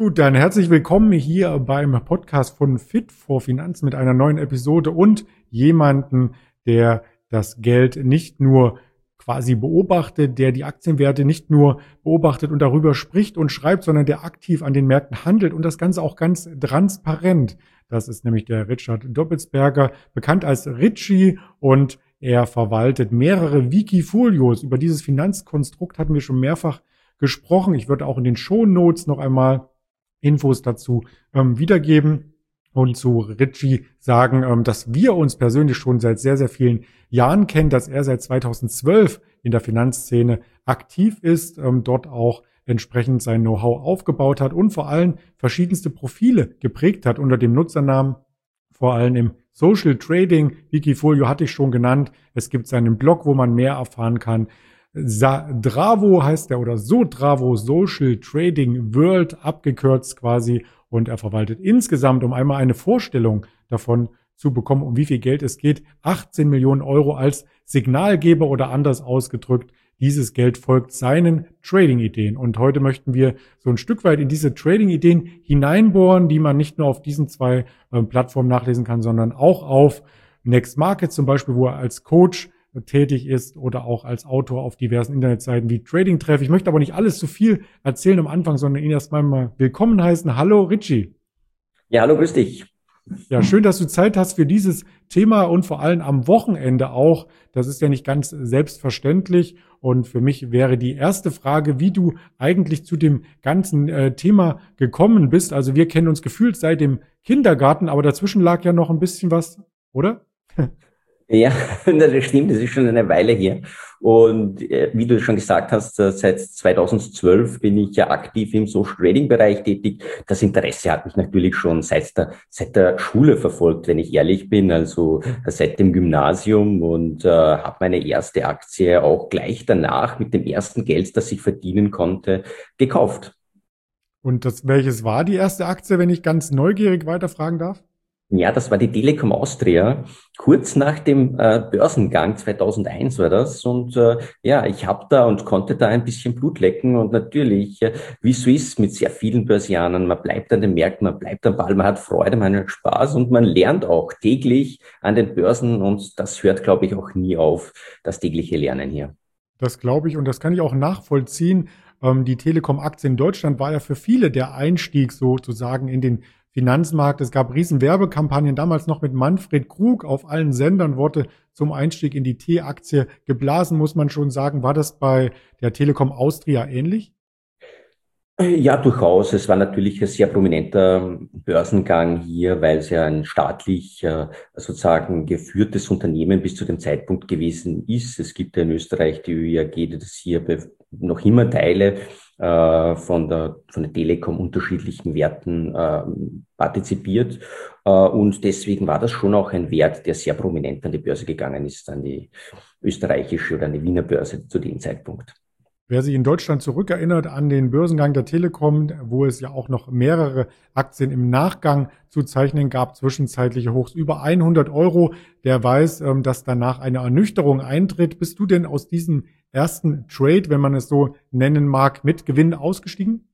Gut, dann herzlich willkommen hier beim Podcast von Fit for Finanzen mit einer neuen Episode und jemanden, der das Geld nicht nur quasi beobachtet, der die Aktienwerte nicht nur beobachtet und darüber spricht und schreibt, sondern der aktiv an den Märkten handelt und das Ganze auch ganz transparent. Das ist nämlich der Richard Doppelsberger, bekannt als Richie, und er verwaltet mehrere Wikifolios. Über dieses Finanzkonstrukt hatten wir schon mehrfach gesprochen. Ich würde auch in den Shownotes noch einmal Infos dazu wiedergeben und zu Richie sagen, dass wir uns persönlich schon seit sehr, sehr vielen Jahren kennen, dass er seit 2012 in der Finanzszene aktiv ist, dort auch entsprechend sein Know-how aufgebaut hat und vor allem verschiedenste Profile geprägt hat unter dem Nutzernamen, vor allem im Social Trading. Wikifolio hatte ich schon genannt. Es gibt seinen Blog, wo man mehr erfahren kann. Sadravo heißt er, oder Sodravo, Social Trading World, abgekürzt quasi. Und er verwaltet insgesamt, um einmal eine Vorstellung davon zu bekommen, um wie viel Geld es geht, 18 Millionen Euro als Signalgeber, oder anders ausgedrückt, dieses Geld folgt seinen Trading-Ideen. Und heute möchten wir so ein Stück weit in diese Trading-Ideen hineinbohren, die man nicht nur auf diesen zwei Plattformen nachlesen kann, sondern auch auf Next Market zum Beispiel, wo er als Coach tätig ist, oder auch als Autor auf diversen Internetseiten wie Trading Treff. Ich möchte aber nicht alles zu viel erzählen am Anfang, sondern ihn erstmal mal willkommen heißen. Hallo Richie. Ja, hallo, grüß dich. Ja, schön, dass du Zeit hast für dieses Thema und vor allem am Wochenende auch. Das ist ja nicht ganz selbstverständlich. Und für mich wäre die erste Frage, wie du eigentlich zu dem ganzen Thema gekommen bist. Also wir kennen uns gefühlt seit dem Kindergarten, aber dazwischen lag ja noch ein bisschen was, oder? Ja, das stimmt, das ist schon eine Weile her. Und wie du schon gesagt hast, seit 2012 bin ich ja aktiv im Social Trading Bereich tätig. Das Interesse hat mich natürlich schon seit der Schule verfolgt, wenn ich ehrlich bin, also seit dem Gymnasium, und habe meine erste Aktie auch gleich danach mit dem ersten Geld, das ich verdienen konnte, gekauft. Und welches war die erste Aktie, wenn ich ganz neugierig weiterfragen darf? Ja, das war die Telekom Austria, kurz nach dem Börsengang 2001 war das. Und ja, ich habe da und konnte da ein bisschen Blut lecken. Und natürlich, wie es so ist mit sehr vielen Börsianern, man bleibt an den Märkten, man bleibt am Ball, man hat Freude, man hat Spaß und man lernt auch täglich an den Börsen. Und das hört, glaube ich, auch nie auf, das tägliche Lernen hier. Das glaube ich, und das kann ich auch nachvollziehen. Die Telekom-Aktie in Deutschland war ja für viele der Einstieg sozusagen in den Finanzmarkt. Es gab riesen Werbekampagnen, damals noch mit Manfred Krug auf allen Sendern, wurde zum Einstieg in die T-Aktie geblasen, muss man schon sagen. War das bei der Telekom Austria ähnlich? Ja, durchaus. Es war natürlich ein sehr prominenter Börsengang hier, weil es ja ein staatlich sozusagen geführtes Unternehmen bis zu dem Zeitpunkt gewesen ist. Es gibt ja in Österreich die ÖIAG, die das hier noch immer Teile von der Telekom unterschiedlichen Werten partizipiert. Und deswegen war das schon auch ein Wert, der sehr prominent an die Börse gegangen ist, an die österreichische oder an die Wiener Börse zu dem Zeitpunkt. Wer sich in Deutschland zurückerinnert an den Börsengang der Telekom, wo es ja auch noch mehrere Aktien im Nachgang zu zeichnen gab, zwischenzeitliche Hochs über 100 Euro, der weiß, dass danach eine Ernüchterung eintritt. Bist du denn aus diesem ersten Trade, wenn man es so nennen mag, mit Gewinn ausgestiegen?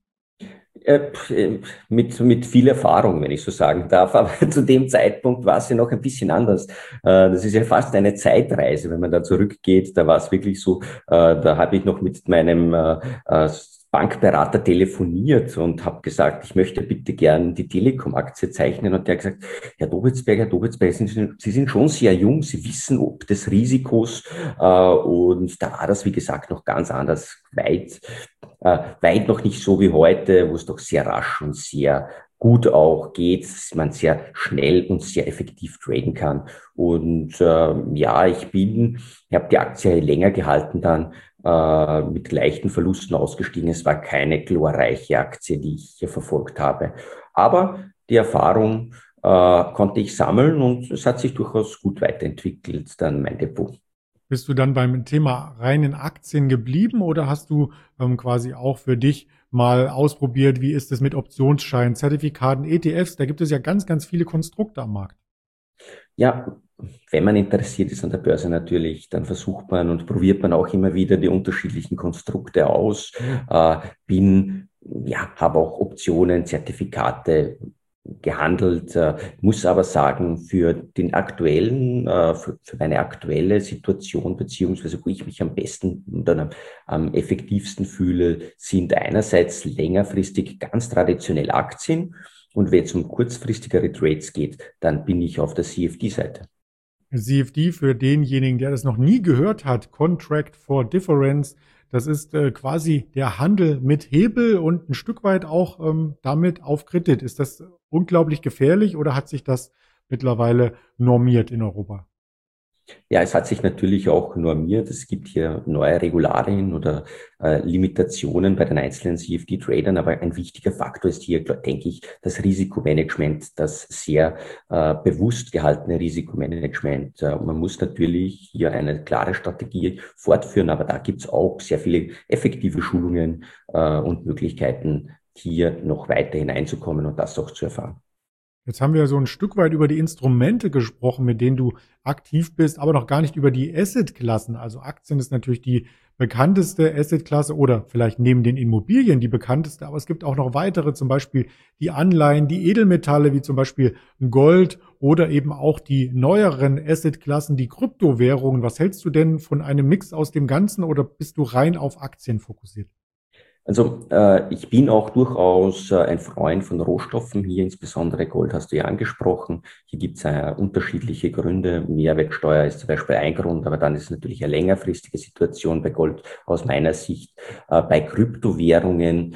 Mit viel Erfahrung, wenn ich so sagen darf. Aber zu dem Zeitpunkt war es ja noch ein bisschen anders. Das ist ja fast eine Zeitreise, wenn man da zurückgeht. Da war es wirklich so, da habe ich noch mit meinem Bankberater telefoniert und habe gesagt, ich möchte bitte gern die Telekom-Aktie zeichnen. Und der hat gesagt, Herr Dobitzberger, Sie sind schon sehr jung, Sie wissen ob des Risikos. Und da war das, wie gesagt, noch ganz anders, weit noch nicht so wie heute, wo es doch sehr rasch und sehr gut auch geht, dass man sehr schnell und sehr effektiv traden kann. Und ja, ich habe die Aktie länger gehalten dann, mit leichten Verlusten ausgestiegen. Es war keine glorreiche Aktie, die ich hier verfolgt habe. Aber die Erfahrung konnte ich sammeln und es hat sich durchaus gut weiterentwickelt, dann mein Depot. Bist du dann beim Thema reinen Aktien geblieben, oder hast du quasi auch für dich mal ausprobiert, wie ist es mit Optionsscheinen, Zertifikaten, ETFs? Da gibt es ja ganz, ganz viele Konstrukte am Markt. Ja, wenn man interessiert ist an der Börse natürlich, dann versucht man und probiert man auch immer wieder die unterschiedlichen Konstrukte aus. Bin ja, habe auch Optionen, Zertifikate gehandelt, muss aber sagen, für den aktuellen, für meine aktuelle Situation, beziehungsweise wo ich mich am besten und am effektivsten fühle, sind einerseits längerfristig ganz traditionell Aktien. Und wenn es um kurzfristigere Trades geht, dann bin ich auf der CFD-Seite. CFD für denjenigen, der das noch nie gehört hat, Contract for Difference. Das ist quasi der Handel mit Hebel und ein Stück weit auch damit auf Kredit. Ist das unglaublich gefährlich oder hat sich das mittlerweile normiert in Europa? Ja, es hat sich natürlich auch normiert. Es gibt hier neue Regularien oder Limitationen bei den einzelnen CFD-Tradern, aber ein wichtiger Faktor ist hier, denke ich, das Risikomanagement, das sehr bewusst gehaltene Risikomanagement. Man muss natürlich hier eine klare Strategie fortführen, aber da gibt es auch sehr viele effektive Schulungen und Möglichkeiten, hier noch weiter hineinzukommen und das auch zu erfahren. Jetzt haben wir so ein Stück weit über die Instrumente gesprochen, mit denen du aktiv bist, aber noch gar nicht über die Assetklassen. Also Aktien ist natürlich die bekannteste Assetklasse oder vielleicht neben den Immobilien die bekannteste, aber es gibt auch noch weitere, zum Beispiel die Anleihen, die Edelmetalle, wie zum Beispiel Gold oder eben auch die neueren Assetklassen, die Kryptowährungen. Was hältst du denn von einem Mix aus dem Ganzen oder bist du rein auf Aktien fokussiert? Also ich bin auch durchaus ein Freund von Rohstoffen. Hier insbesondere Gold hast du ja angesprochen. Hier gibt es unterschiedliche Gründe. Mehrwertsteuer ist zum Beispiel ein Grund, aber dann ist es natürlich eine längerfristige Situation bei Gold aus meiner Sicht. Bei Kryptowährungen,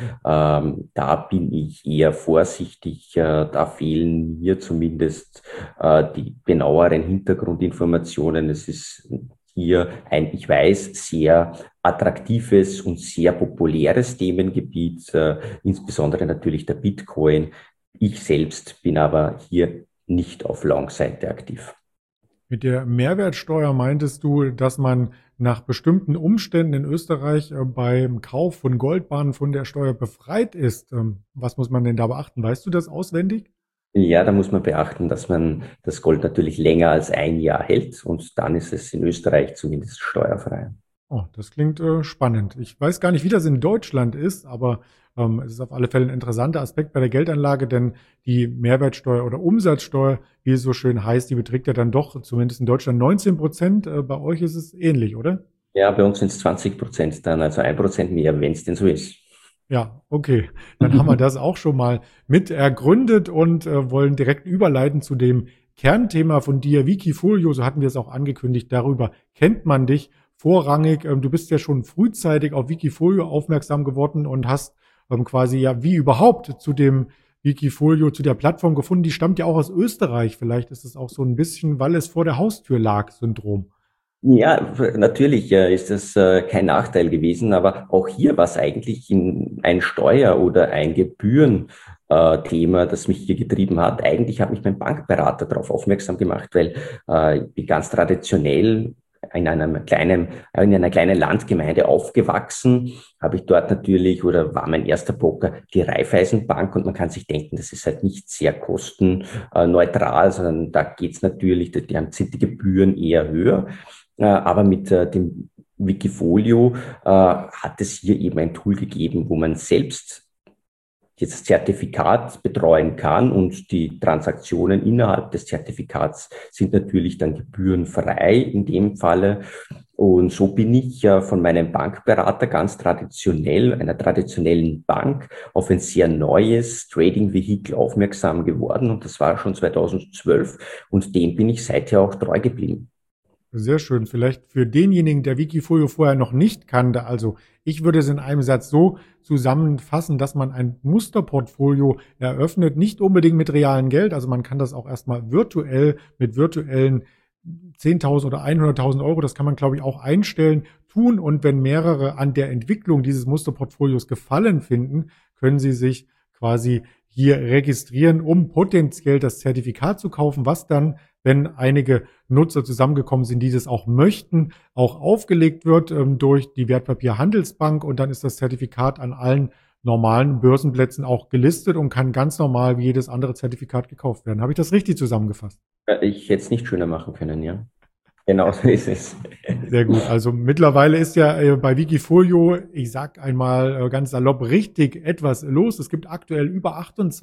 da bin ich eher vorsichtig. Da fehlen mir zumindest die genaueren Hintergrundinformationen. Es ist hier ein, ich weiß, sehr attraktives und sehr populäres Themengebiet, insbesondere natürlich der Bitcoin. Ich selbst bin aber hier nicht auf Long-Seite aktiv. Mit der Mehrwertsteuer meintest du, dass man nach bestimmten Umständen in Österreich beim Kauf von Goldbarren von der Steuer befreit ist. Was muss man denn da beachten? Weißt du das auswendig? Ja, da muss man beachten, dass man das Gold natürlich länger als ein Jahr hält und dann ist es in Österreich zumindest steuerfrei. Oh, das klingt spannend. Ich weiß gar nicht, wie das in Deutschland ist, aber es ist auf alle Fälle ein interessanter Aspekt bei der Geldanlage, denn die Mehrwertsteuer oder Umsatzsteuer, wie es so schön heißt, die beträgt ja dann doch zumindest in Deutschland 19%. Bei euch ist es ähnlich, oder? Ja, bei uns sind es 20% dann, also 1% mehr, wenn es denn so ist. Ja, okay. Dann haben wir das auch schon mal mit ergründet und wollen direkt überleiten zu dem Kernthema von dir, Wikifolio. So hatten wir es auch angekündigt. Darüber kennt man dich vorrangig. Du bist ja schon frühzeitig auf Wikifolio aufmerksam geworden und hast quasi ja wie überhaupt zu dem Wikifolio, zu der Plattform gefunden. Die stammt ja auch aus Österreich. Vielleicht ist es auch so ein bisschen, weil es vor der Haustür lag, Syndrom. Ja, natürlich ist das kein Nachteil gewesen, aber auch hier war es eigentlich ein Steuer- oder ein Gebührenthema, das mich hier getrieben hat. Eigentlich hat mich mein Bankberater darauf aufmerksam gemacht, weil ich bin ganz traditionell in einer kleinen Landgemeinde aufgewachsen, habe ich dort natürlich oder war mein erster Broker die Raiffeisenbank und man kann sich denken, das ist halt nicht sehr kostenneutral, sondern da geht's natürlich, sind die Gebühren eher höher. Aber mit dem Wikifolio hat es hier eben ein Tool gegeben, wo man selbst jetzt Zertifikat betreuen kann und die Transaktionen innerhalb des Zertifikats sind natürlich dann gebührenfrei in dem Falle. Und so bin ich ja von meinem Bankberater ganz traditionell, einer traditionellen Bank, auf ein sehr neues Trading-Vehikel aufmerksam geworden. Und das war schon 2012 und dem bin ich seither auch treu geblieben. Sehr schön. Vielleicht für denjenigen, der Wikifolio vorher noch nicht kannte. Also ich würde es in einem Satz so zusammenfassen, dass man ein Musterportfolio eröffnet, nicht unbedingt mit realem Geld. Also man kann das auch erstmal virtuell mit virtuellen 10.000 oder 100.000 Euro, das kann man, glaube ich, auch einstellen, tun. Und wenn mehrere an der Entwicklung dieses Musterportfolios Gefallen finden, können Sie sich quasi hier registrieren, um potenziell das Zertifikat zu kaufen, was dann, wenn einige Nutzer zusammengekommen sind, die das auch möchten, auch aufgelegt wird durch die Wertpapierhandelsbank und dann ist das Zertifikat an allen normalen Börsenplätzen auch gelistet und kann ganz normal wie jedes andere Zertifikat gekauft werden. Habe ich das richtig zusammengefasst? Ich hätte es nicht schöner machen können, ja. Genau so ist es. Sehr gut. Also mittlerweile ist ja bei Wikifolio, ich sag einmal ganz salopp, richtig etwas los. Es gibt aktuell über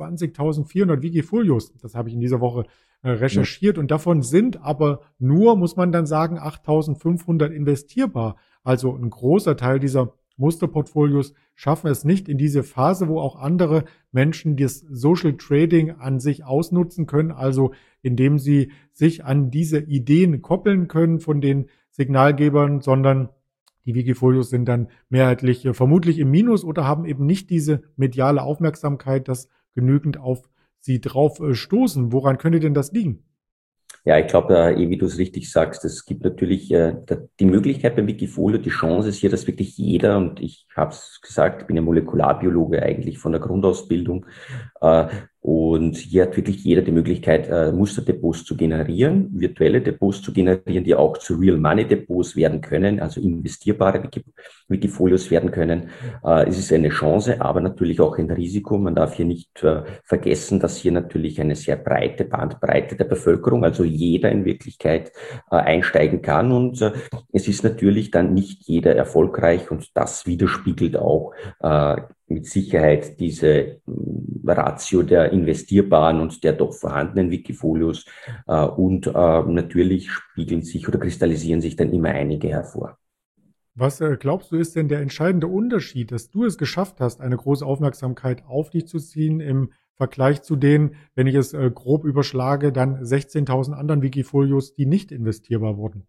28.400 Wikifolios. Das habe ich in dieser Woche recherchiert und davon sind aber nur, muss man dann sagen, 8.500 investierbar. Also ein großer Teil dieser Musterportfolios schaffen es nicht in diese Phase, wo auch andere Menschen das Social Trading an sich ausnutzen können, also indem sie sich an diese Ideen koppeln können von den Signalgebern, sondern die Wikifolios sind dann mehrheitlich vermutlich im Minus oder haben eben nicht diese mediale Aufmerksamkeit, dass genügend auf sie drauf stoßen. Woran könnte denn das liegen? Ja, ich glaube, wie du es richtig sagst, es gibt natürlich die Möglichkeit beim Wikifolio, die Chance ist hier, dass wirklich jeder, und ich habe es gesagt, ich bin ja Molekularbiologe eigentlich von der Grundausbildung, äh, und hier hat wirklich jeder die Möglichkeit, Musterdepots zu generieren, virtuelle Depots zu generieren, die auch zu Real-Money-Depots werden können, also investierbare Wikifolios werden können. Es ist eine Chance, aber natürlich auch ein Risiko. Man darf hier nicht vergessen, dass hier natürlich eine sehr breite Bandbreite der Bevölkerung, also jeder in Wirklichkeit einsteigen kann. Und es ist natürlich dann nicht jeder erfolgreich und das widerspiegelt auch mit Sicherheit diese Ratio der investierbaren und der doch vorhandenen Wikifolios. Und natürlich spiegeln sich oder kristallisieren sich dann immer einige hervor. Was glaubst du, ist denn der entscheidende Unterschied, dass du es geschafft hast, eine große Aufmerksamkeit auf dich zu ziehen im Vergleich zu den, wenn ich es grob überschlage, dann 16.000 anderen Wikifolios, die nicht investierbar wurden?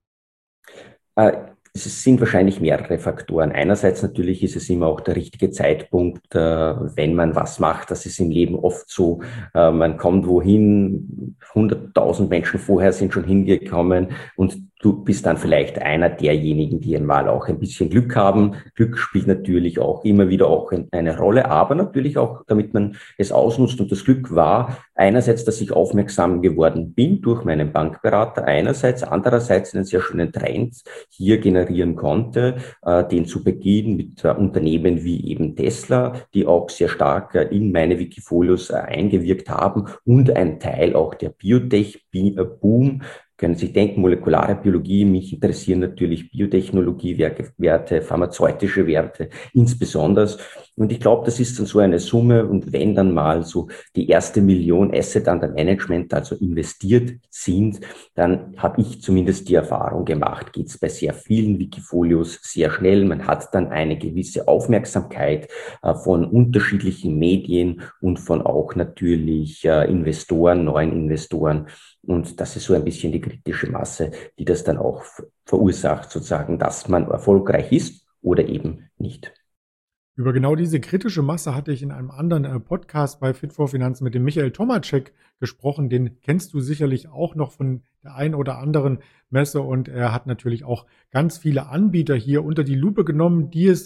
Äh, Es sind wahrscheinlich mehrere Faktoren. Einerseits natürlich ist es immer auch der richtige Zeitpunkt, wenn man was macht. Das ist im Leben oft so. Man kommt wohin, 100.000 Menschen vorher sind schon hingekommen und du bist dann vielleicht einer derjenigen, die einmal auch ein bisschen Glück haben. Glück spielt natürlich auch immer wieder auch eine Rolle, aber natürlich auch, damit man es ausnutzt. Und das Glück war einerseits, dass ich aufmerksam geworden bin durch meinen Bankberater einerseits, andererseits einen sehr schönen Trend hier generieren konnte, den zu Beginn mit Unternehmen wie eben Tesla, die auch sehr stark in meine Wikifolios eingewirkt haben und ein Teil auch der Biotech-Boom. Können Sie sich denken, molekulare Biologie, mich interessieren natürlich Biotechnologie-Werte, pharmazeutische Werte insbesondere. Und ich glaube, das ist dann so eine Summe. Und wenn dann mal so die erste Million Asset under Management, also investiert sind, dann habe ich zumindest die Erfahrung gemacht, geht es bei sehr vielen Wikifolios sehr schnell. Man hat dann eine gewisse Aufmerksamkeit von unterschiedlichen Medien und von auch natürlich Investoren, neuen Investoren. Und das ist so ein bisschen die kritische Masse, die das dann auch verursacht, sozusagen, dass man erfolgreich ist oder eben nicht. Über genau diese kritische Masse hatte ich in einem anderen Podcast bei Fit for Finanzen mit dem Michael Tomacek gesprochen. Den kennst du sicherlich auch noch von der einen oder anderen Messe und er hat natürlich auch ganz viele Anbieter hier unter die Lupe genommen, die es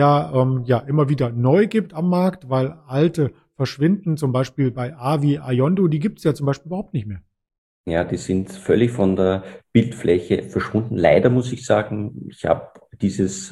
ja immer wieder neu gibt am Markt, weil alte verschwinden, zum Beispiel bei Avi, Ayondo, die gibt es ja zum Beispiel überhaupt nicht mehr. Ja, die sind völlig von der Bildfläche verschwunden. Leider muss ich sagen, ich habe dieses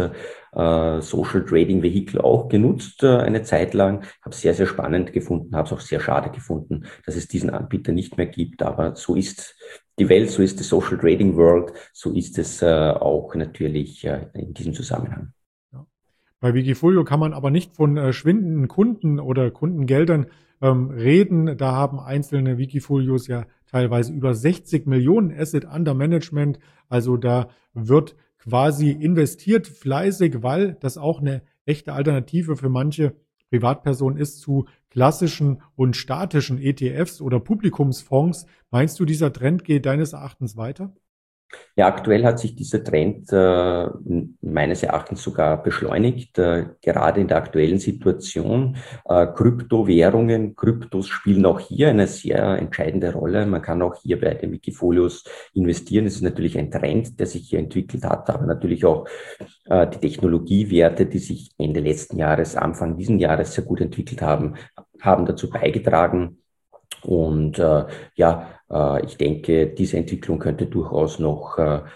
Social Trading Vehikel auch genutzt eine Zeit lang, habe es sehr, sehr spannend gefunden, habe es auch sehr schade gefunden, dass es diesen Anbieter nicht mehr gibt. Aber so ist die Welt, so ist die Social Trading World, so ist es auch natürlich in diesem Zusammenhang. Ja. Bei Wikifolio kann man aber nicht von schwindenden Kunden oder Kundengeldern reden. Da haben einzelne Wikifolios ja teilweise über 60 Millionen Asset under Management. Also da wird quasi investiert fleißig, weil das auch eine echte Alternative für manche Privatpersonen ist zu klassischen und statischen ETFs oder Publikumsfonds. Meinst du, dieser Trend geht deines Erachtens weiter? Ja, aktuell hat sich dieser Trend meines Erachtens sogar beschleunigt, gerade in der aktuellen Situation. Kryptowährungen, Kryptos spielen auch hier eine sehr entscheidende Rolle. Man kann auch hier bei den Wikifolios investieren. Es ist natürlich ein Trend, der sich hier entwickelt hat, aber natürlich auch die Technologiewerte, die sich Ende letzten Jahres, Anfang diesen Jahres sehr gut entwickelt haben, haben dazu beigetragen. Und ich denke, diese Entwicklung könnte durchaus noch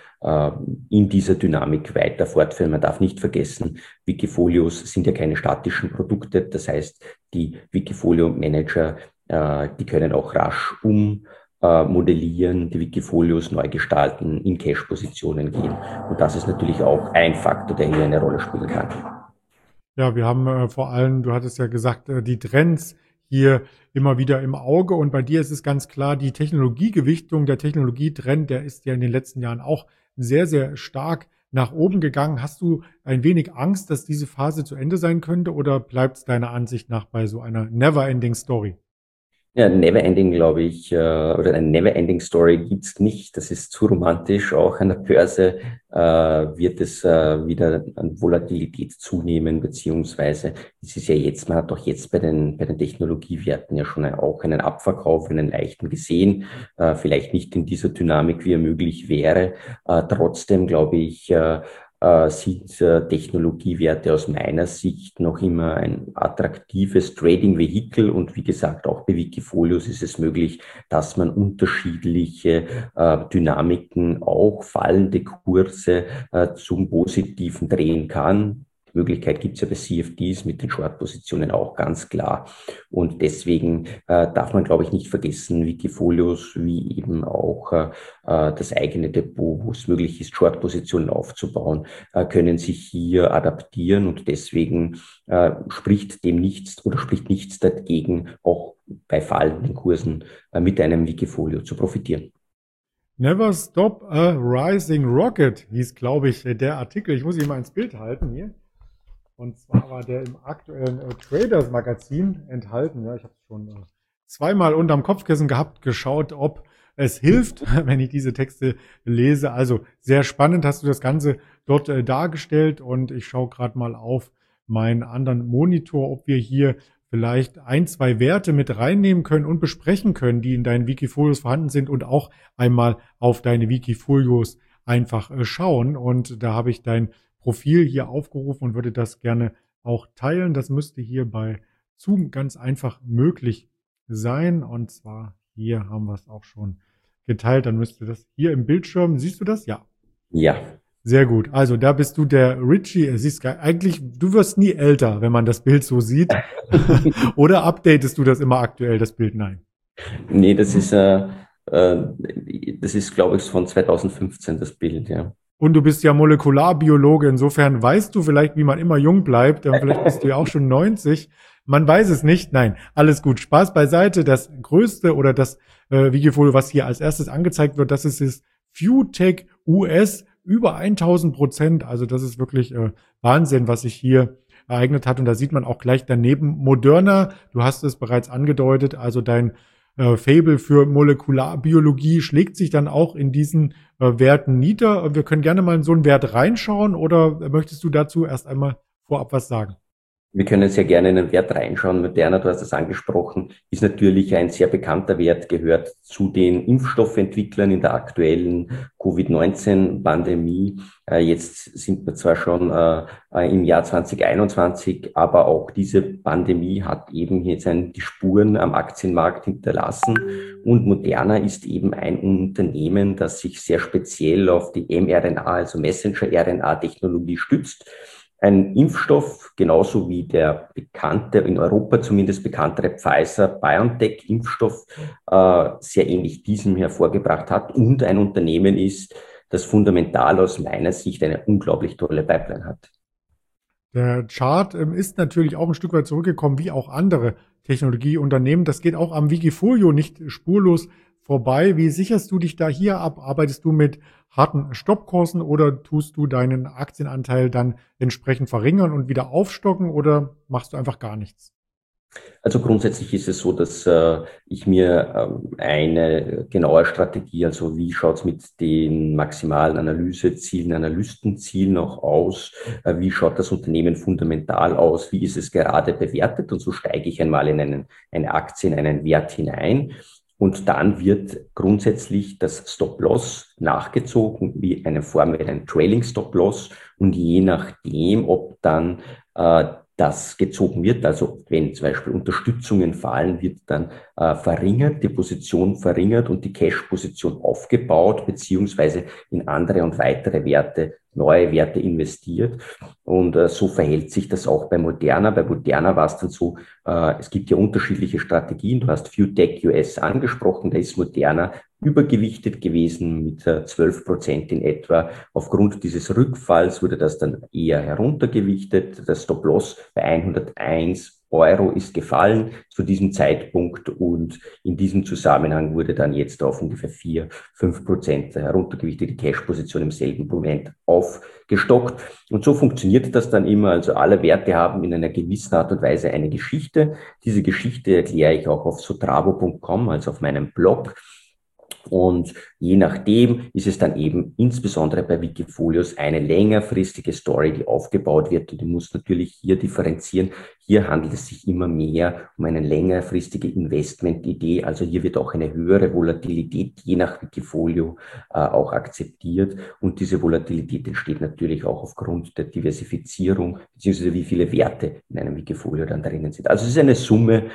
in dieser Dynamik weiter fortführen. Man darf nicht vergessen, Wikifolios sind ja keine statischen Produkte. Das heißt, die Wikifolio-Manager, die können auch rasch modellieren, die Wikifolios neu gestalten, in Cache-Positionen gehen. Und das ist natürlich auch ein Faktor, der hier eine Rolle spielen kann. Ja, wir haben vor allem, du hattest ja gesagt, die Trends hier immer wieder im Auge. Und bei dir ist es ganz klar, die Technologiegewichtung, der Technologietrend, der ist ja in den letzten Jahren auch sehr, sehr stark nach oben gegangen. Hast du ein wenig Angst, dass diese Phase zu Ende sein könnte, oder bleibt es deiner Ansicht nach bei so einer Never-Ending Story? Ja, Neverending, glaube ich, oder eine Neverending Story gibt's nicht. Das ist zu romantisch. Auch an der Börse wird es wieder an Volatilität zunehmen, beziehungsweise es ist ja jetzt, man hat doch jetzt bei den Technologiewerten ja schon auch einen Abverkauf, einen leichten gesehen. Vielleicht nicht in dieser Dynamik, wie er möglich wäre. Trotzdem, glaube ich, sind Technologiewerte aus meiner Sicht noch immer ein attraktives Trading-Vehikel, und wie gesagt, auch bei Wikifolios ist es möglich, dass man unterschiedliche Dynamiken, auch fallende Kurse zum Positiven drehen kann. Die Möglichkeit gibt es ja bei CFDs mit den Short-Positionen auch ganz klar. Und deswegen darf man, glaube ich, nicht vergessen, Wikifolios wie eben auch das eigene Depot, wo es möglich ist, Short-Positionen aufzubauen, können sich hier adaptieren, und deswegen spricht dem nichts oder spricht nichts dagegen, auch bei fallenden Kursen mit einem Wikifolio zu profitieren. Never Stop a Rising Rocket hieß, glaube ich, der Artikel. Ich muss ihn mal ins Bild halten hier. Und zwar war der im aktuellen Traders Magazin enthalten. Ja, ich habe es schon zweimal unterm Kopfkissen gehabt, geschaut, ob es hilft, wenn ich diese Texte lese. Also sehr spannend hast du das Ganze dort dargestellt, und ich schaue gerade mal auf meinen anderen Monitor, ob wir hier vielleicht ein, zwei Werte mit reinnehmen können und besprechen können, die in deinen Wikifolios vorhanden sind, und auch einmal auf deine Wikifolios einfach schauen. Und da habe ich dein Profil hier aufgerufen und würde das gerne auch teilen. Das müsste hier bei Zoom ganz einfach möglich sein. Und zwar hier haben wir es auch schon geteilt. Dann müsste das hier im Bildschirm, siehst du das? Ja. Ja. Sehr gut. Also da bist du der Richie. Siehst eigentlich, du wirst nie älter, wenn man das Bild so sieht. Oder updatest du das immer aktuell, das Bild? Nein. Nee, das ist, glaube ich, von 2015, das Bild, ja. Und du bist ja Molekularbiologe, insofern weißt du vielleicht, wie man immer jung bleibt. Vielleicht bist du ja auch schon 90. Man weiß es nicht. Nein, alles gut. Spaß beiseite. Das größte oder das Wikifolio, was hier als erstes angezeigt wird, das ist das FewTech US, über 1000%. Also das ist wirklich Wahnsinn, was sich hier ereignet hat. Und da sieht man auch gleich daneben Moderna. Du hast es bereits angedeutet. Also dein Faible für Molekularbiologie schlägt sich dann auch in diesen Werten nieder. Wir können gerne mal in so einen Wert reinschauen, oder möchtest du dazu erst einmal vorab was sagen? Wir können sehr gerne in den Wert reinschauen. Moderna, du hast es angesprochen, ist natürlich ein sehr bekannter Wert, gehört zu den Impfstoffentwicklern in der aktuellen Covid-19-Pandemie. Jetzt sind wir zwar schon im Jahr 2021, aber auch diese Pandemie hat eben jetzt die Spuren am Aktienmarkt hinterlassen. Und Moderna ist eben ein Unternehmen, das sich sehr speziell auf die mRNA, also Messenger-RNA-Technologie stützt. Ein Impfstoff, genauso wie der bekannte, in Europa zumindest bekanntere Pfizer-BioNTech-Impfstoff, sehr ähnlich diesem hervorgebracht hat, und ein Unternehmen ist, das fundamental aus meiner Sicht eine unglaublich tolle Pipeline hat. Der Chart ist natürlich auch ein Stück weit zurückgekommen, wie auch andere Technologieunternehmen. Das geht auch am Wikifolio nicht spurlos vorbei. Wie sicherst du dich da hier ab? Arbeitest du mit harten Stoppkursen, oder tust du deinen Aktienanteil dann entsprechend verringern und wieder aufstocken, oder machst du einfach gar nichts? Also grundsätzlich ist es so, dass ich mir eine genaue Strategie, also wie schaut's mit den maximalen Analysezielen, Analystenzielen auch aus, wie schaut das Unternehmen fundamental aus, wie ist es gerade bewertet, und so steige ich einmal in eine Aktie, in einen Wert hinein. Und dann wird grundsätzlich das Stop-Loss nachgezogen, wie eine Form, wie ein Trailing Stop-Loss. Und je nachdem, ob dann das gezogen wird. Also wenn zum Beispiel Unterstützungen fallen, wird dann verringert, die Position verringert und die Cash-Position aufgebaut, beziehungsweise in andere und weitere Werte, neue Werte investiert. Und so verhält sich das auch bei Moderna. Bei Moderna war es dann so, es gibt ja unterschiedliche Strategien. Du hast FuTech US angesprochen, da ist Moderna übergewichtet gewesen mit 12% in etwa. Aufgrund dieses Rückfalls wurde das dann eher heruntergewichtet. Das Stop-Loss bei 101 Euro ist gefallen zu diesem Zeitpunkt und in diesem Zusammenhang wurde dann jetzt auf ungefähr 4-5% heruntergewichtete Cash-Position im selben Moment aufgestockt. Und so funktioniert das dann immer. Also alle Werte haben in einer gewissen Art und Weise eine Geschichte. Diese Geschichte erkläre ich auch auf sotravo.com, also auf meinem Blog. Und je nachdem ist es dann eben insbesondere bei Wikifolios eine längerfristige Story, die aufgebaut wird. Und ich muss natürlich hier differenzieren. Hier handelt es sich immer mehr um eine längerfristige Investmentidee. Also hier wird auch eine höhere Volatilität je nach Wikifolio auch akzeptiert. Und diese Volatilität entsteht natürlich auch aufgrund der Diversifizierung, beziehungsweise wie viele Werte in einem Wikifolio dann drinnen sind. Also es ist eine Summe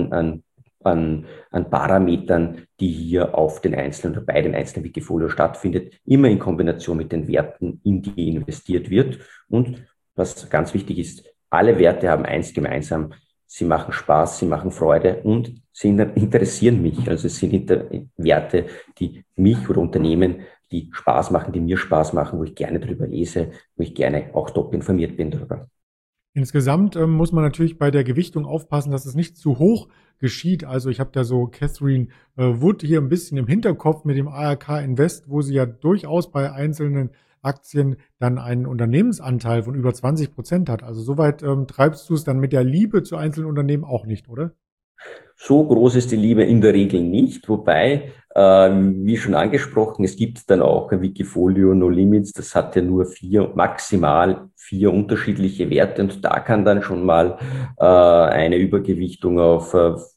an Parametern, die hier auf den einzelnen oder bei den einzelnen Wikifolio stattfindet, immer in Kombination mit den Werten, in die investiert wird. Und was ganz wichtig ist, alle Werte haben eins gemeinsam: sie machen Spaß, sie machen Freude und sie interessieren mich. Also es sind Werte, die mich oder Unternehmen, die Spaß machen, die mir Spaß machen, wo ich gerne drüber lese, wo ich gerne auch top informiert bin darüber. Insgesamt muss man natürlich bei der Gewichtung aufpassen, dass es nicht zu hoch geschieht. Also ich habe da so Catherine Wood hier ein bisschen im Hinterkopf mit dem ARK Invest, wo sie ja durchaus bei einzelnen Aktien dann einen Unternehmensanteil von über 20% hat. Also soweit treibst du es dann mit der Liebe zu einzelnen Unternehmen auch nicht, oder? So groß ist die Liebe in der Regel nicht, wobei, wie schon angesprochen, es gibt dann auch ein Wikifolio No Limits, das hat ja nur maximal vier unterschiedliche Werte und da kann dann schon mal eine Übergewichtung auf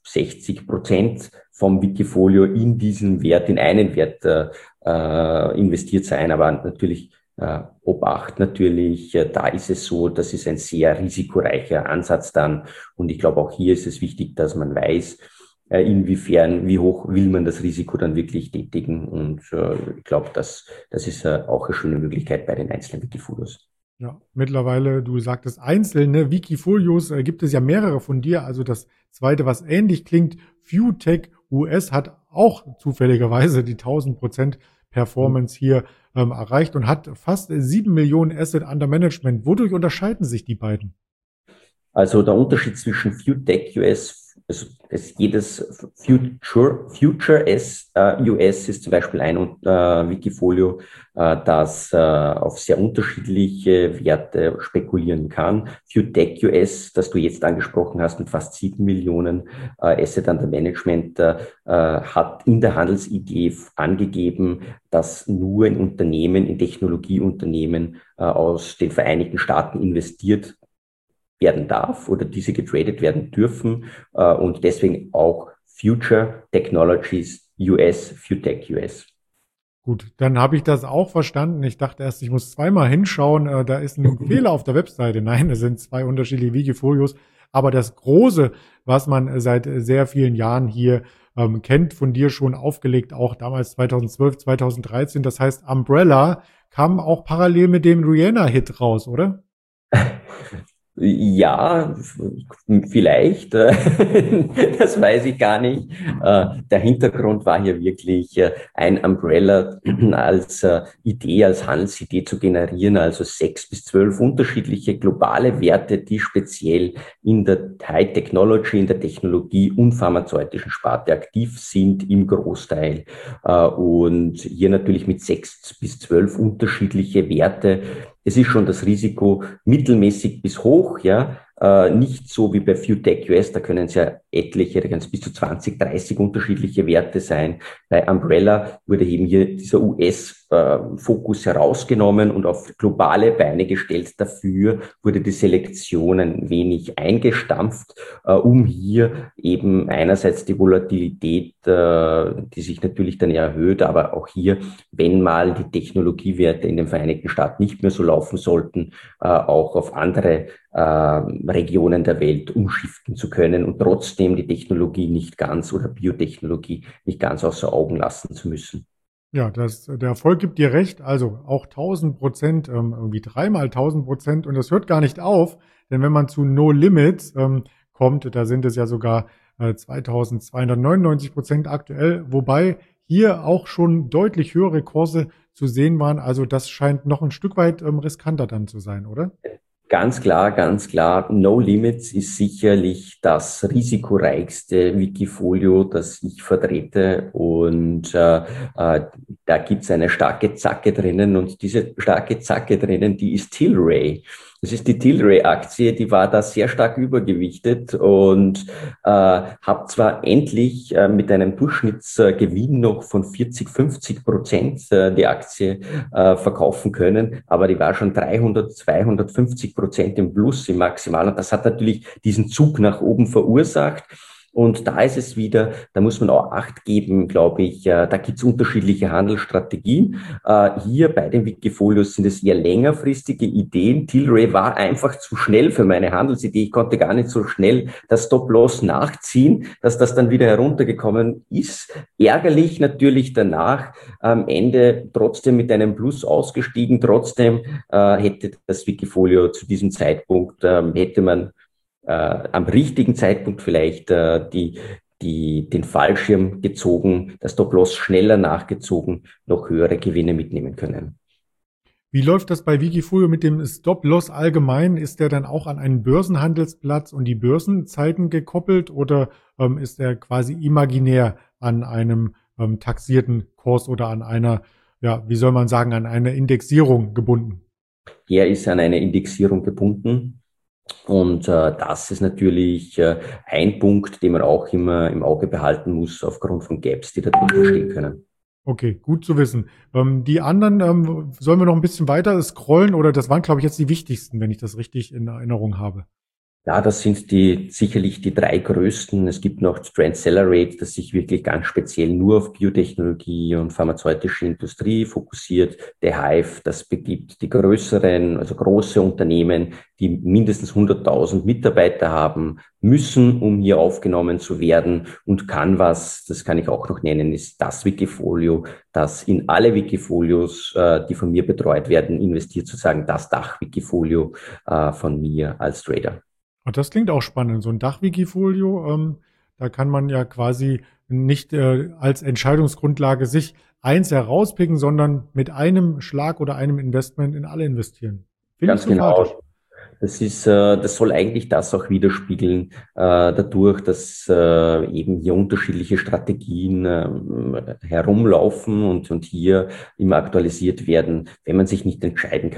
60% vom Wikifolio in diesen Wert, in einen Wert investiert sein, aber natürlich Obacht natürlich, da ist es so, das ist ein sehr risikoreicher Ansatz dann. Und ich glaube, auch hier ist es wichtig, dass man weiß, inwiefern, wie hoch will man das Risiko dann wirklich tätigen. Und ich glaube, das ist auch eine schöne Möglichkeit bei den einzelnen Wikifolios. Ja, mittlerweile, du sagtest einzelne Wikifolios, gibt es ja mehrere von dir. Also das zweite, was ähnlich klingt, FuTech US hat auch zufälligerweise die 1000% Performance hier erreicht und hat fast 7 Millionen Asset under Management. Wodurch unterscheiden sich die beiden? Also der Unterschied zwischen FuTech US, also jedes Future US ist zum Beispiel ein Wikifolio, das auf sehr unterschiedliche Werte spekulieren kann. FuTech US, das du jetzt angesprochen hast, mit fast 7 Millionen Asset under Management, hat in der Handelsidee angegeben, dass nur in Unternehmen, in Technologieunternehmen aus den Vereinigten Staaten investiert werden darf oder diese getradet werden dürfen und deswegen auch Future Technologies US, FuTech US. Gut, dann habe ich das auch verstanden. Ich dachte erst, ich muss zweimal hinschauen. Da ist ein Fehler auf der Webseite. Nein, es sind zwei unterschiedliche Wikifolios. Aber das Große, was man seit sehr vielen Jahren hier kennt, von dir schon aufgelegt, auch damals 2012, 2013. Das heißt, Umbrella kam auch parallel mit dem Rihanna-Hit raus, oder? Ja, vielleicht, das weiß ich gar nicht. Der Hintergrund war hier wirklich ein Umbrella als Idee, als Handelsidee zu generieren, also 6 bis 12 unterschiedliche globale Werte, die speziell in der High Technology, in der Technologie und pharmazeutischen Sparte aktiv sind im Großteil. Und hier natürlich mit 6 bis 12 unterschiedliche Werte. Es ist schon das Risiko mittelmäßig bis hoch, ja, nicht so wie bei FuTech US, da können es ja etliche, da können es bis zu 20, 30 unterschiedliche Werte sein. Bei Umbrella wurde eben hier dieser US Fokus herausgenommen und auf globale Beine gestellt. Dafür wurde die Selektion ein wenig eingestampft, um hier eben einerseits die Volatilität, die sich natürlich dann erhöht, aber auch hier, wenn mal die Technologiewerte in den Vereinigten Staaten nicht mehr so laufen sollten, auch auf andere Regionen der Welt umschiften zu können und trotzdem die Technologie nicht ganz oder Biotechnologie nicht ganz außer Augen lassen zu müssen. Ja, der Erfolg gibt dir recht. Also auch 1000%, irgendwie dreimal 1000%. Und das hört gar nicht auf, denn wenn man zu No Limits kommt, da sind es ja sogar 2299% aktuell, wobei hier auch schon deutlich höhere Kurse zu sehen waren. Also das scheint noch ein Stück weit riskanter dann zu sein, oder? Ganz klar, ganz klar. No Limits ist sicherlich das risikoreichste Wikifolio, das ich vertrete. Und da gibt's eine starke Zacke drinnen. Und diese starke Zacke drinnen, die ist Tilray. Das ist die Tilray-Aktie, die war da sehr stark übergewichtet und habe zwar endlich mit einem Durchschnittsgewinn noch von 40-50% die Aktie verkaufen können, aber die war schon 300-250% im Plus im Maximal und das hat natürlich diesen Zug nach oben verursacht. Und da ist es wieder, da muss man auch Acht geben, glaube ich, da gibt es unterschiedliche Handelsstrategien. Hier bei den Wikifolios sind es eher längerfristige Ideen. Tilray war einfach zu schnell für meine Handelsidee. Ich konnte gar nicht so schnell das Stop-Loss nachziehen, dass das dann wieder heruntergekommen ist. Ärgerlich natürlich danach am Ende trotzdem mit einem Plus ausgestiegen. Trotzdem hätte das Wikifolio zu diesem Zeitpunkt, hätte man am richtigen Zeitpunkt vielleicht den Fallschirm gezogen, das Stop-Loss schneller nachgezogen, noch höhere Gewinne mitnehmen können. Wie läuft das bei Wikifolio mit dem Stop-Loss allgemein? Ist der dann auch an einen Börsenhandelsplatz und die Börsenzeiten gekoppelt oder ist er quasi imaginär an einem taxierten Kurs oder an einer, ja, wie soll man sagen, an einer Indexierung gebunden? Er ist an eine Indexierung gebunden. Und das ist natürlich ein Punkt, den man auch immer im Auge behalten muss, aufgrund von Gaps, die da drin stehen können. Okay, gut zu wissen. Die anderen, sollen wir noch ein bisschen weiter scrollen oder das waren, glaube ich, jetzt die wichtigsten, wenn ich das richtig in Erinnerung habe. Ja, das sind sicherlich die drei größten. Es gibt noch Trendcelerate, das sich wirklich ganz speziell nur auf Biotechnologie und pharmazeutische Industrie fokussiert. Der Hive, das begibt die größeren, also große Unternehmen, die mindestens 100.000 Mitarbeiter haben müssen, um hier aufgenommen zu werden. Und Canvas, das kann ich auch noch nennen, ist das Wikifolio, das in alle Wikifolios, die von mir betreut werden, investiert, sozusagen das Dach-Wikifolio von mir als Trader. Und das klingt auch spannend, so ein Dach-Wikifolio, da kann man ja quasi nicht als Entscheidungsgrundlage sich eins herauspicken, sondern mit einem Schlag oder einem Investment in alle investieren. Finde ich Ganz genau. sympathisch. Das soll eigentlich das auch widerspiegeln, dadurch, dass eben hier unterschiedliche Strategien herumlaufen und hier immer aktualisiert werden. Wenn man sich nicht entscheiden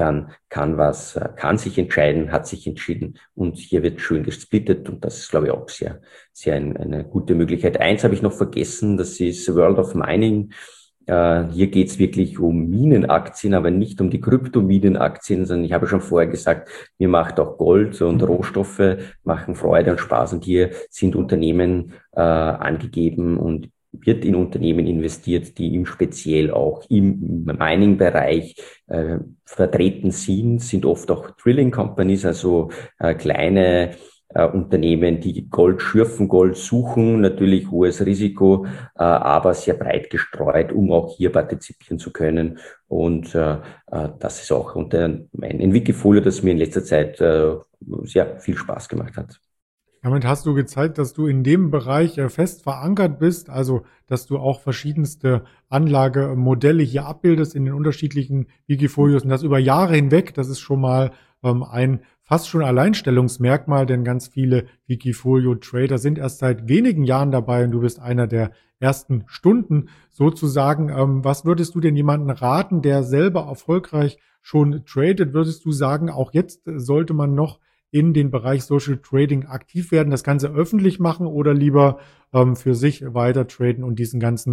kann sich entscheiden, hat sich entschieden und hier wird schön gesplittet und das ist, glaube ich, auch sehr eine gute Möglichkeit. Eins habe ich noch vergessen, das ist World of Mining. Hier geht's wirklich um Minenaktien, aber nicht um die Kryptominen-Aktien, sondern ich habe schon vorher gesagt, mir macht auch Gold und Rohstoffe machen Freude und Spaß und hier sind Unternehmen angegeben und wird in Unternehmen investiert, die im Speziell auch im Mining-Bereich vertreten sind oft auch Drilling Companies, also kleine Unternehmen, die Gold schürfen, Gold suchen, natürlich hohes Risiko, aber sehr breit gestreut, um auch hier partizipieren zu können. Und das ist auch ein Wikifolio, das mir in letzter Zeit sehr viel Spaß gemacht hat. Damit hast du gezeigt, dass du in dem Bereich fest verankert bist, also dass du auch verschiedenste Anlagemodelle hier abbildest in den unterschiedlichen Wikifolios und das über Jahre hinweg. Das ist schon mal ein fast schon Alleinstellungsmerkmal, denn ganz viele Wikifolio-Trader sind erst seit wenigen Jahren dabei und du bist einer der ersten Stunden sozusagen. Was würdest du denn jemanden raten, der selber erfolgreich schon tradet? Würdest du sagen, auch jetzt sollte man noch in den Bereich Social Trading aktiv werden, das Ganze öffentlich machen oder lieber für sich weiter traden und diesen ganzen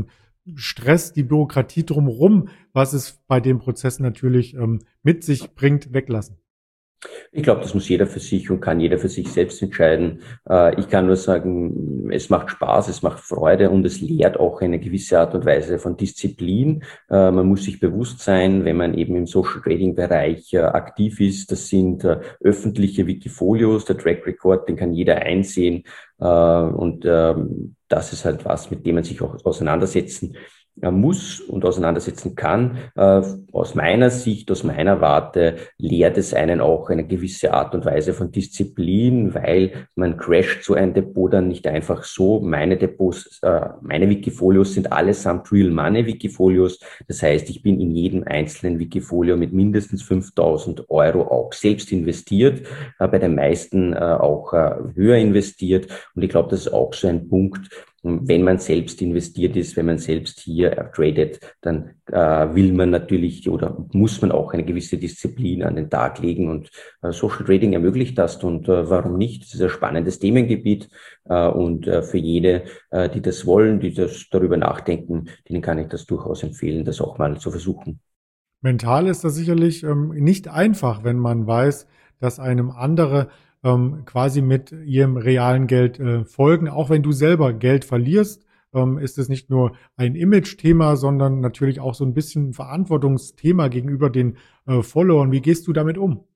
Stress, die Bürokratie drumherum, was es bei den Prozessen natürlich mit sich bringt, weglassen? Ich glaube, das muss jeder für sich und kann jeder für sich selbst entscheiden. Ich kann nur sagen, es macht Spaß, es macht Freude und es lehrt auch eine gewisse Art und Weise von Disziplin. Man muss sich bewusst sein, wenn man eben im Social Trading Bereich aktiv ist, das sind öffentliche Wikifolios, der Track Record, den kann jeder einsehen. Und das ist halt was, mit dem man sich auch auseinandersetzen muss und auseinandersetzen kann. Aus meiner Sicht, aus meiner Warte lehrt es einen auch eine gewisse Art und Weise von Disziplin, weil man crasht so ein Depot dann nicht einfach so. Meine Depots, meine Wikifolios sind allesamt Real Money Wikifolios. Das heißt, ich bin in jedem einzelnen Wikifolio mit mindestens 5.000 Euro auch selbst investiert, bei den meisten auch höher investiert. Und ich glaube, das ist auch so ein Punkt, wenn man selbst investiert ist, wenn man selbst hier tradet, dann will man natürlich oder muss man auch eine gewisse Disziplin an den Tag legen und Social Trading ermöglicht das und warum nicht? Das ist ein spannendes Themengebiet und für jede, die das wollen, die das darüber nachdenken, denen kann ich das durchaus empfehlen, das auch mal zu versuchen. Mental ist das sicherlich nicht einfach, wenn man weiß, dass einem andere quasi mit ihrem realen Geld folgen. Auch wenn du selber Geld verlierst, ist es nicht nur ein Image-Thema, sondern natürlich auch so ein bisschen ein Verantwortungsthema gegenüber den Followern. Wie gehst du damit um?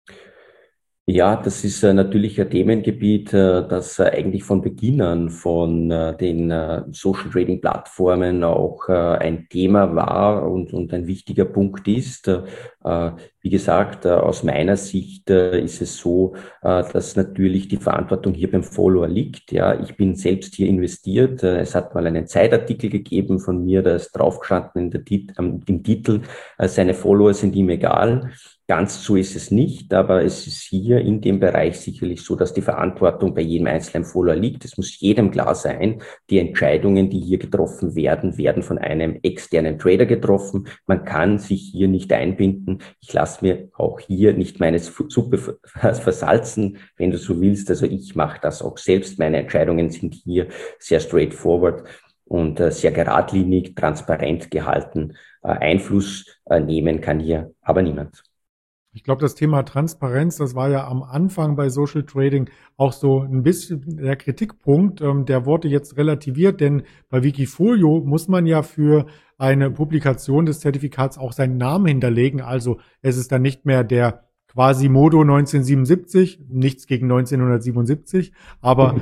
Ja, das ist natürlich ein Themengebiet, das eigentlich von Beginn an von den Social Trading Plattformen auch ein Thema war und ein wichtiger Punkt ist. Wie gesagt, aus meiner Sicht ist es so, dass natürlich die Verantwortung hier beim Follower liegt. Ja, ich bin selbst hier investiert. Es hat mal einen Zeitartikel gegeben von mir, da ist draufgestanden in im Titel, seine Follower sind ihm egal. Ganz so ist es nicht, aber es ist hier in dem Bereich sicherlich so, dass die Verantwortung bei jedem einzelnen Follower liegt. Es muss jedem klar sein, die Entscheidungen, die hier getroffen werden, werden von einem externen Trader getroffen. Man kann sich hier nicht einbinden. Ich lasse mir auch hier nicht meine Suppe versalzen, wenn du so willst. Also ich mache das auch selbst. Meine Entscheidungen sind hier sehr straightforward und sehr geradlinig, transparent gehalten. Einfluss nehmen kann hier aber niemand. Ich glaube, das Thema Transparenz, das war ja am Anfang bei Social Trading auch so ein bisschen der Kritikpunkt. Der wurde jetzt relativiert, denn bei Wikifolio muss man ja für eine Publikation des Zertifikats auch seinen Namen hinterlegen. Also es ist dann nicht mehr der Quasimodo 1977, nichts gegen 1977, aber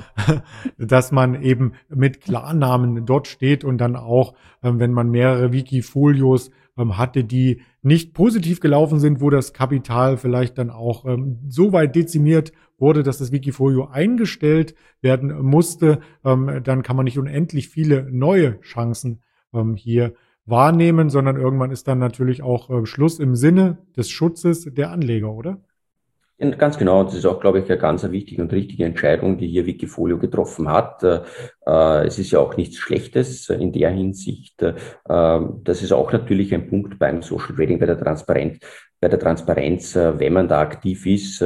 dass man eben mit Klarnamen dort steht und dann auch, wenn man mehrere Wikifolios hatte, die nicht positiv gelaufen sind, wo das Kapital vielleicht dann auch so weit dezimiert wurde, dass das Wikifolio eingestellt werden musste, dann kann man nicht unendlich viele neue Chancen hier wahrnehmen, sondern irgendwann ist dann natürlich auch Schluss im Sinne des Schutzes der Anleger, oder? Ja, ganz genau, das ist auch, glaube ich, eine ganz wichtige und richtige Entscheidung, die hier Wikifolio getroffen hat. Es ist ja auch nichts Schlechtes in der Hinsicht. Das ist auch natürlich ein Punkt beim Social Trading, bei der Transparenz. Bei der Transparenz, wenn man da aktiv ist,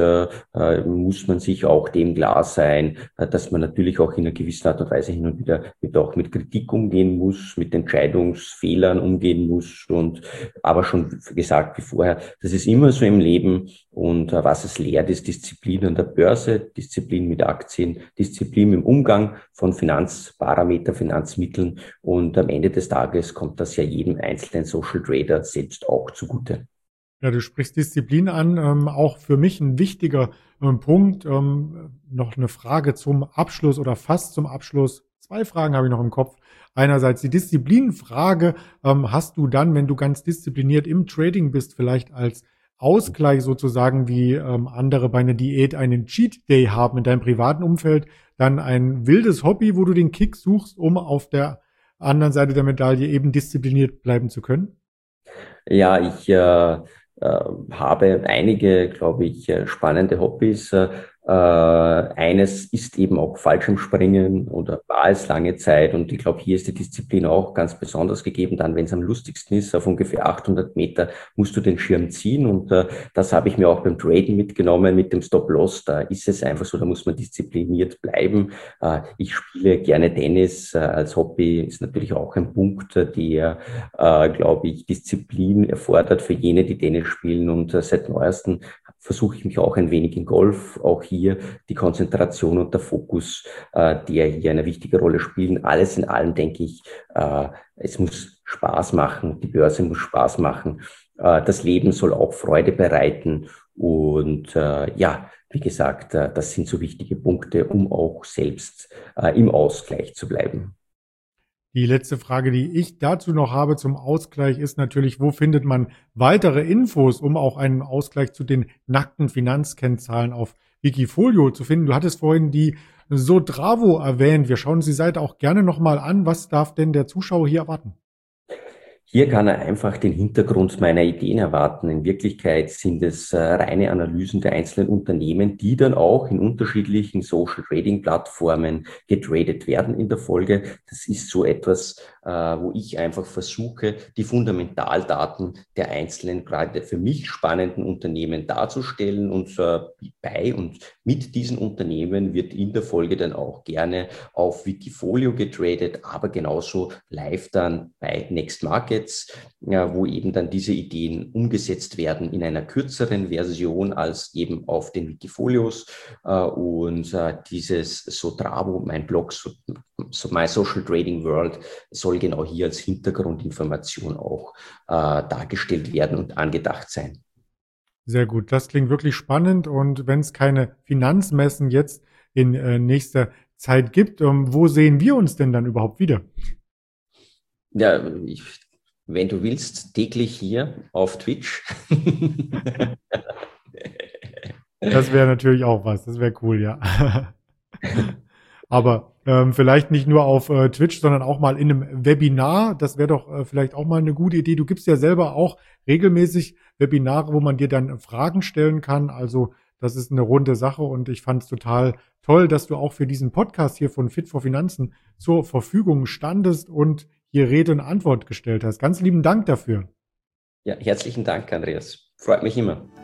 muss man sich auch dem klar sein, dass man natürlich auch in einer gewissen Art und Weise hin und wieder auch mit Kritik umgehen muss, mit Entscheidungsfehlern umgehen muss und aber schon gesagt wie vorher, das ist immer so im Leben und was es lehrt, ist Disziplin an der Börse, Disziplin mit Aktien, Disziplin im Umgang von Finanzparameter, Finanzmitteln und am Ende des Tages kommt das ja jedem einzelnen Social Trader selbst auch zugute. Ja, du sprichst Disziplin an, auch für mich ein wichtiger Punkt. Noch eine Frage zum Abschluss oder fast zum Abschluss. Zwei Fragen habe ich noch im Kopf. Einerseits die Disziplinfrage. Hast du dann, wenn du ganz diszipliniert im Trading bist, vielleicht als Ausgleich sozusagen, wie andere bei einer Diät einen Cheat Day haben in deinem privaten Umfeld, dann ein wildes Hobby, wo du den Kick suchst, um auf der anderen Seite der Medaille eben diszipliniert bleiben zu können? Ja, ich habe einige, glaube ich, spannende Hobbys. eines ist eben auch Fallschirmspringen oder war es lange Zeit. Und ich glaube, hier ist die Disziplin auch ganz besonders gegeben. Dann, wenn es am lustigsten ist, auf ungefähr 800 Meter musst du den Schirm ziehen. Und das habe ich mir auch beim Traden mitgenommen mit dem Stop-Loss. Da ist es einfach so, da muss man diszipliniert bleiben. Ich spiele gerne Tennis als Hobby, ist natürlich auch ein Punkt, der, glaube ich, Disziplin erfordert für jene, die Tennis spielen. Und seit neuestem versuche ich mich auch ein wenig in Golf, auch hier die Konzentration und der Fokus, der hier eine wichtige Rolle spielen. Alles in allem denke ich, es muss Spaß machen, die Börse muss Spaß machen, das Leben soll auch Freude bereiten und ja, wie gesagt, das sind so wichtige Punkte, um auch selbst im Ausgleich zu bleiben. Die letzte Frage, die ich dazu noch habe zum Ausgleich, ist natürlich, wo findet man weitere Infos, um auch einen Ausgleich zu den nackten Finanzkennzahlen auf Wikifolio zu finden? Du hattest vorhin die Sotravo erwähnt. Wir schauen uns die Seite auch gerne nochmal an. Was darf denn der Zuschauer hier erwarten? Hier kann er einfach den Hintergrund meiner Ideen erwarten. In Wirklichkeit sind es reine Analysen der einzelnen Unternehmen, die dann auch in unterschiedlichen Social Trading Plattformen getradet werden in der Folge. Das ist so etwas, wo ich einfach versuche, die Fundamentaldaten der einzelnen, gerade für mich spannenden Unternehmen darzustellen. Und bei und mit diesen Unternehmen wird in der Folge dann auch gerne auf Wikifolio getradet, aber genauso live dann bei Next Markets, wo eben dann diese Ideen umgesetzt werden in einer kürzeren Version als eben auf den Wikifolios. Und dieses Sotravo, mein Blog, so My Social Trading World, soll genau hier als Hintergrundinformation auch dargestellt werden und angedacht sein. Sehr gut, das klingt wirklich spannend. Und wenn es keine Finanzmessen jetzt in nächster Zeit gibt, wo sehen wir uns denn dann überhaupt wieder? Ja, wenn du willst, täglich hier auf Twitch. Das wäre natürlich auch was, das wäre cool, ja. Aber vielleicht nicht nur auf Twitch, sondern auch mal in einem Webinar. Das wäre doch vielleicht auch mal eine gute Idee. Du gibst ja selber auch regelmäßig Webinare, wo man dir dann Fragen stellen kann. Also das ist eine runde Sache und ich fand es total toll, dass du auch für diesen Podcast hier von Fit for Finanzen zur Verfügung standest und hier Rede und Antwort gestellt hast. Ganz lieben Dank dafür. Ja, herzlichen Dank, Andreas. Freut mich immer.